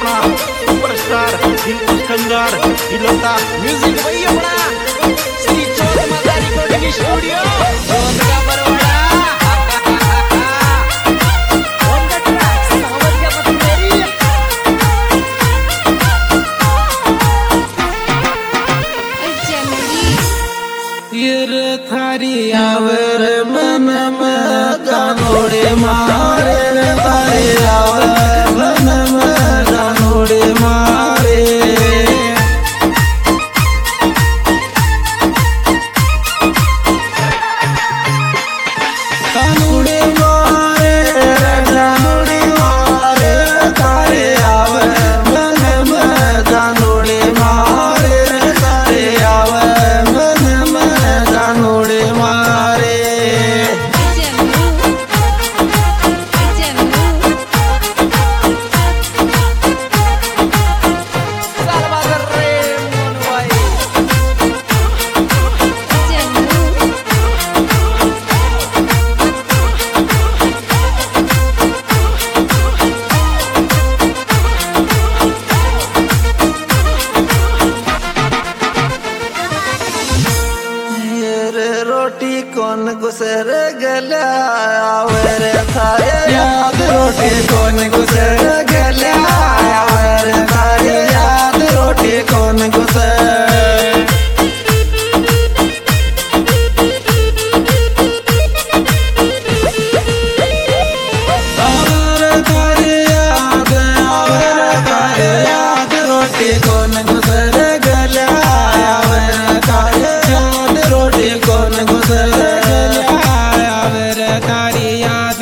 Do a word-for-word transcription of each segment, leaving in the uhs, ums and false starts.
अपना सुपरस्टार दिल कंगार हिलता म्यूजिक वही अपना श्री चौथ माता रिकॉर्डिंग स्टूडियो चौथ का बरवाड़ा ऑन द ट्रैक सावरिया पतंगेरी ये थारी आवर मन में गानोड़े मारे थारी आवर मन में गानोड़े मारे गानोड़े मारे गानोड़े मारे थारी आवर मन में गानोड़े मारे थारी आवर मन में गानोड़े मारे रोटी कौन गुसर गल्या आवर थारे याद रोटी कौन गुसर गल्या आवर थारे याद रोटी कौन गुसर आवर थारे याद आवर थारे याद रोटी कौन गुसर गल्या आवर थारे याद रोटी कौन गुसर गल्या आवर थारी याद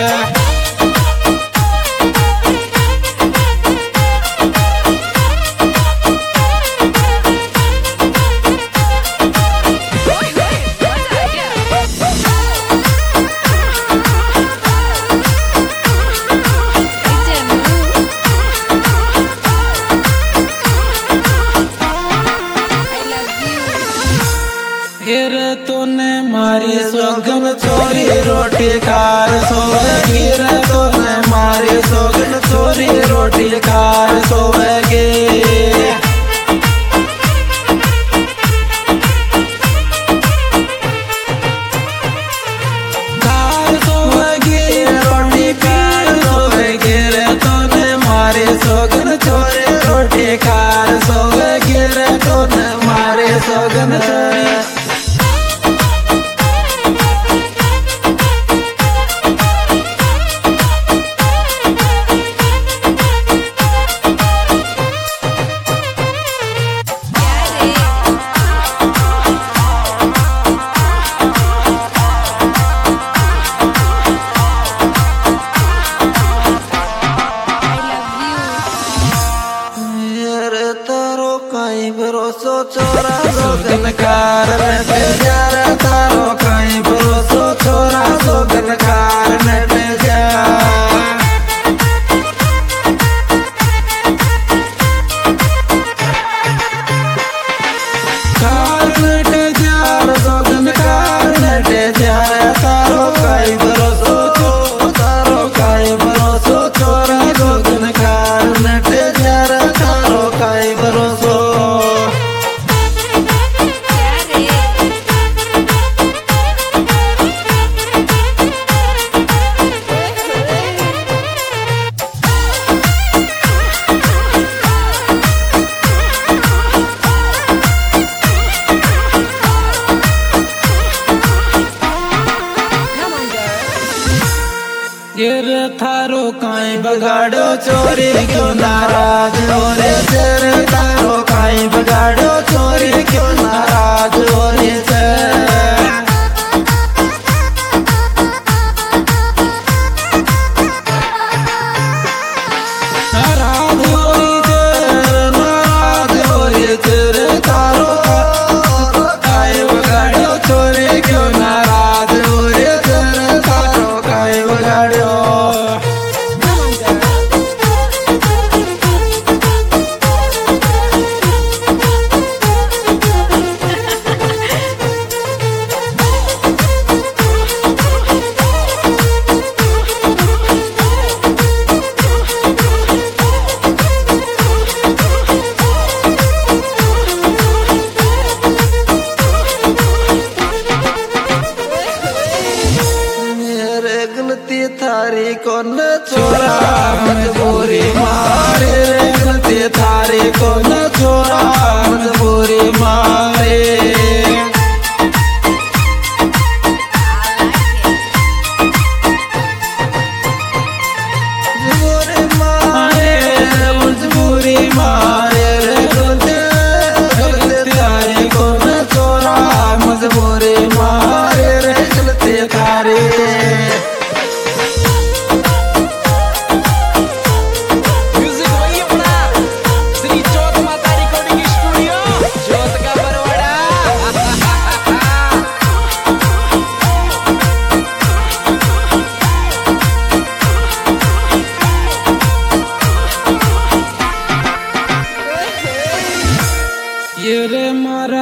फिर तूने मारी सोगन चोरी रोटी खार सोवेगी रे तूने मारी सोगन चोरी रोटी खार सोवेगी खार सोवेगी रोटी खार सोवेगी रे तूने मारी सोगन चोरी रोटी खार सोवेगी रे तूने मारी सोगन चोरी कहीं भरोसो छोरा सोगन कार नट जार तारो कहीं भरोसो छोरा सोगन कार नट जार कार नट जार सोगन कार नट जार तारो कहीं भरोसो छो तारो कहीं भरोसो छोरा सोगन कार नट जार तारो कहीं भरोसो गिर थारो काई बगाड़ो चोरी क्यों नाराज हो रे तेर थारो काई बगाड़ो चोरी क्यों नाराज हो रे नाराज हो रे नाराज हो रे तेर थारो काई बगाड़ो चोरी क्यों नाराज हो रे तेर थारो काई बगाड़ो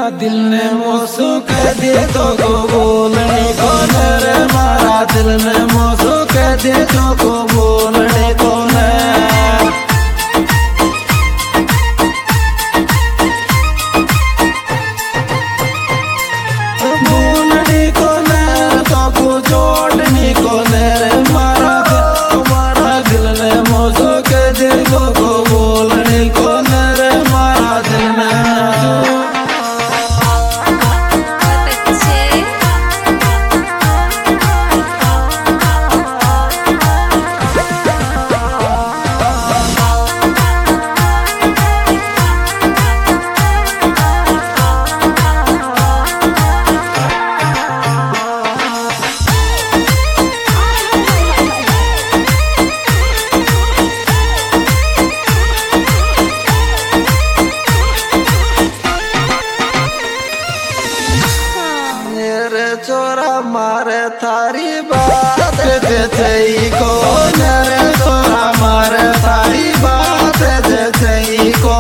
दिल ने मोसू कह दे तो को बोलने को रे मारा दिल ने मोसू कह दे तो को बोलने को ने बोलने को ने तो को जोड़ने को ने रे मारा मारा दिल ने मोसू कह दे तो को बोलने को ने रे मारा दिल ने चोरा मारे थारी बात जैसे को रे चोरा मारे थारी बात जैसे को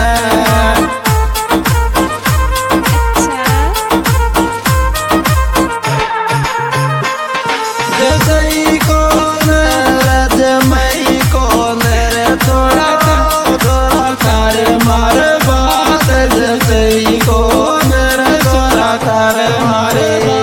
जैसे को मई को रे चोरा चोरा थारे मारे बात जैसे को रे चोरा थारे मारे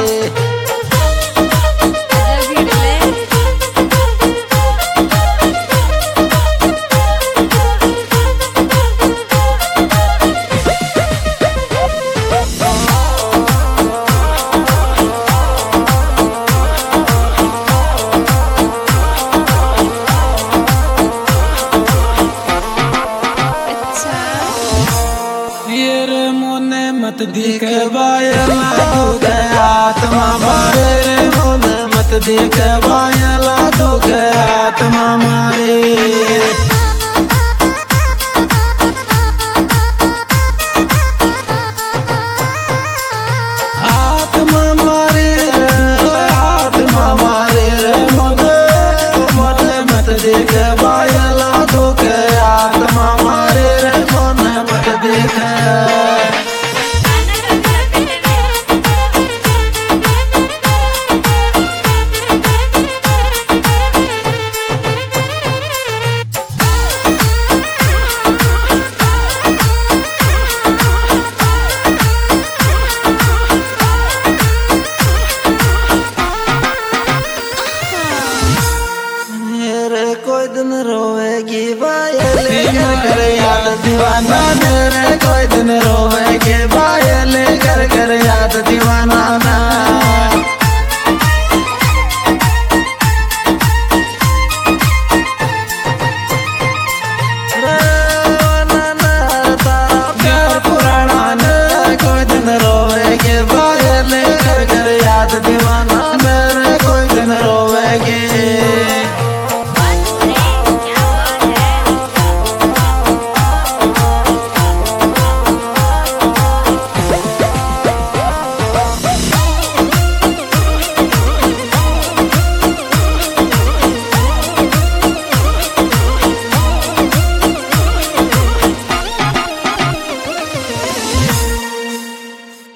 मत दिख बायला तू गया आत्मा मारे रे मोने मत दिख बायला तू गया आत्मा मारे आत्मा मारे आत्मा मारे रे मोने मोने मत दिख बायला तू गया आत्मा मारे रे मोने मत दिख कोई दिन रोएगी बायल कर याद दीवाना मेरे कोई दिन रोएगी बायल कर कर याद दीवाना।